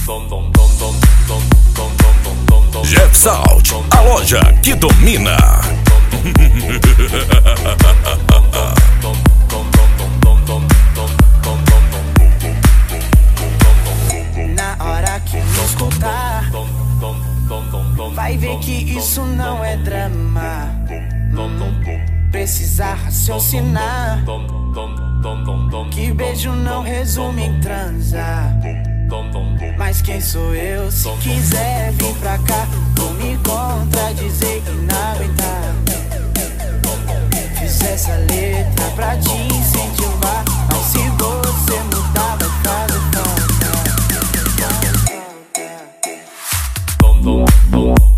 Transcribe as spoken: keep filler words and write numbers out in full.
Jeff Salt, a loja que domina. Na hora que me escutar, vai ver que isso não é drama. Precisa raciocinar, que beijo não resume em transar. Mas quem sou eu? Se quiser vir pra cá, vou me contradizer e não aguentar. Fiz essa letra pra te incentivar, mas se você mudar vai fazer falta.